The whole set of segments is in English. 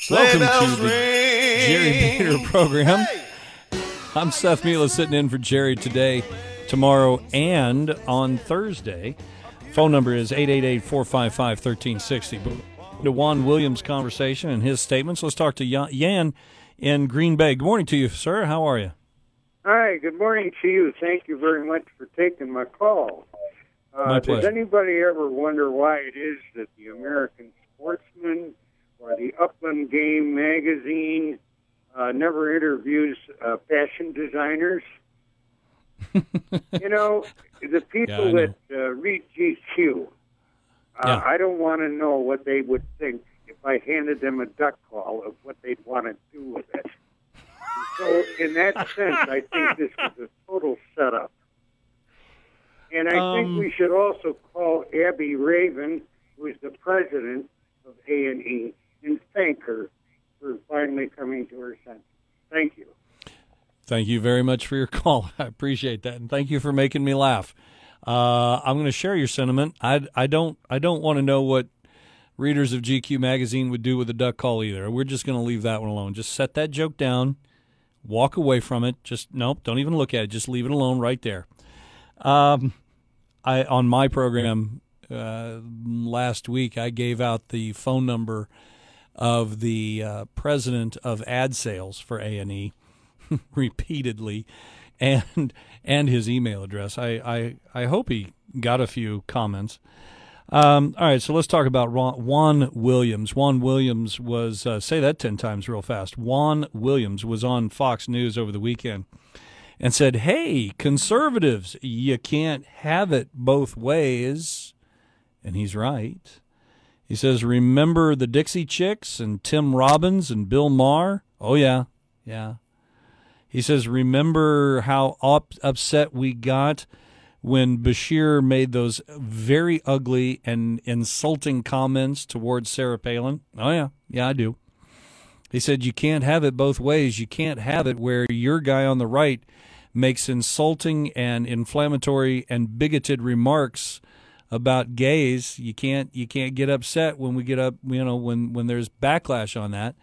Welcome to the Jerry Bader program. I'm Seth Mila, sitting in for Jerry today, tomorrow, and on Thursday. Phone number is 888-455-1360. To Juan Williams' conversation and his statements, let's talk to Yan in Green Bay. Good morning to you, sir. How are you? Hi, good morning to you. Thank you very much for taking my call. My pleasure. Does anybody ever wonder why it is that the American Sportsman or the Upland Game magazine never interviews fashion designers? You know, the people that read GQ, I don't want to know what they would think if I handed them a duck call of what they'd want to do with it. So, in that sense, I think this was a total setup. And I think we should also call Abby Raven, who is the president of A&E, and thank her for finally coming to her senses. Thank you. Thank you very much for your call. I appreciate that, and thank you for making me laugh. I'm going to share your sentiment. I don't want to know what readers of GQ magazine would do with a duck call either. We're just going to leave that one alone. Just set that joke down, walk away from it. Just nope, don't even look at it. Just leave it alone right there. On my program last week, I gave out the phone number of the president of ad sales for A&E repeatedly, and his email address. I hope he got a few comments. All right, so let's talk about Juan Williams. Juan Williams was, say that 10 times real fast. Juan Williams was on Fox News over the weekend and said, hey, conservatives, you can't have it both ways. And he's right. He says, remember the Dixie Chicks and Tim Robbins and Bill Maher? Oh, yeah. He says, remember how upset we got when Bashir made those very ugly and insulting comments towards Sarah Palin? Oh, yeah. Yeah, I do. He said, you can't have it both ways. You can't have it where your guy on the right makes insulting and inflammatory and bigoted remarks about gays. You can't get upset when we get up, when there's backlash on that.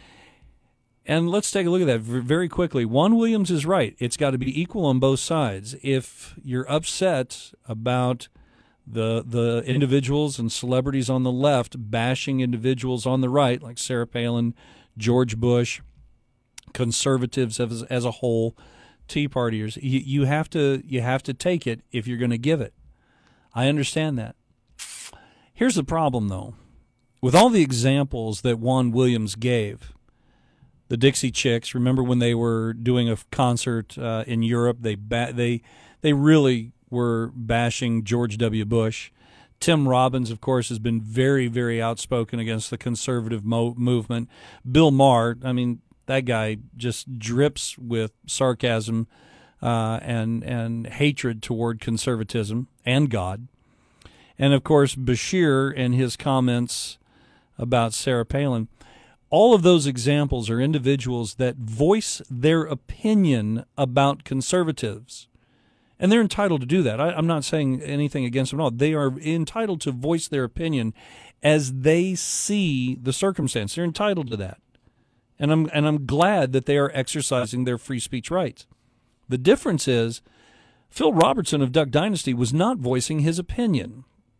And let's take a look at that very quickly. Juan Williams is right. It's got to be equal on both sides. If you're upset about the individuals and celebrities on the left bashing individuals on the right, like Sarah Palin, George Bush, conservatives as a whole, Tea Partiers, you have to take it if you're going to give it. I understand that. Here's the problem, though. With all the examples that Juan Williams gave, the Dixie Chicks, remember when they were doing a concert in Europe, they really were bashing George W. Bush. Tim Robbins, of course, has been very, very outspoken against the conservative movement. Bill Maher, I mean, that guy just drips with sarcasm and hatred toward conservatism and God. And, of course, Bashir and his comments about Sarah Palin. All of those examples are individuals that voice their opinion about conservatives. And they're entitled to do that. I'm not saying anything against them at all. They are entitled to voice their opinion as they see the circumstance. They're entitled to that. And I'm glad that they are exercising their free speech rights. The difference is Phil Robertson of Duck Dynasty was not voicing his opinion.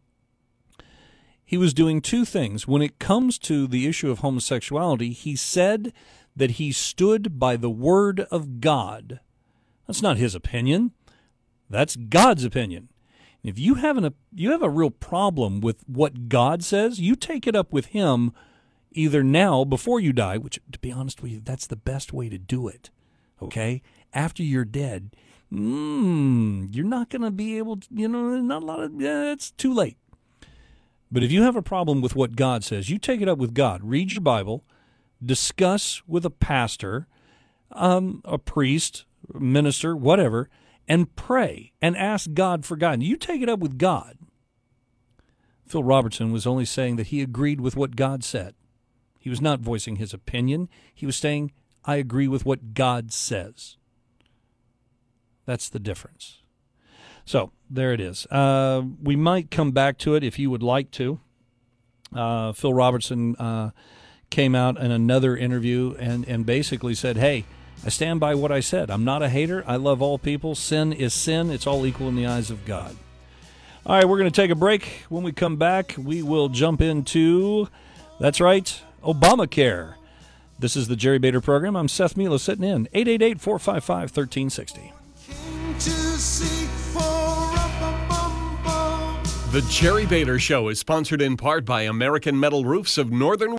He was doing two things. When it comes to the issue of homosexuality, he said that he stood by the word of God. That's not his opinion. That's God's opinion. If you have a real problem with what God says, you take it up with him either now, before you die, which, to be honest with you, that's the best way to do it, okay? After you're dead, you're not going to be able to, not a lot of, it's too late. But if you have a problem with what God says, you take it up with God. Read your Bible, discuss with a pastor, a priest, minister, whatever, and pray and ask God for guidance. You take it up with God. Phil Robertson was only saying that he agreed with what God said. He was not voicing his opinion. He was saying, I agree with what God says. That's the difference. So there it is. We might come back to it if you would like to. Phil Robertson came out in another interview and basically said, hey, I stand by what I said. I'm not a hater. I love all people. Sin is sin. It's all equal in the eyes of God. All right, we're going to take a break. When we come back, we will jump into, that's right, Obamacare. This is the Jerry Bader Program. I'm Seth Milo sitting in. 888-455-1360. The Jerry Bader Show is sponsored in part by American Metal Roofs of Northern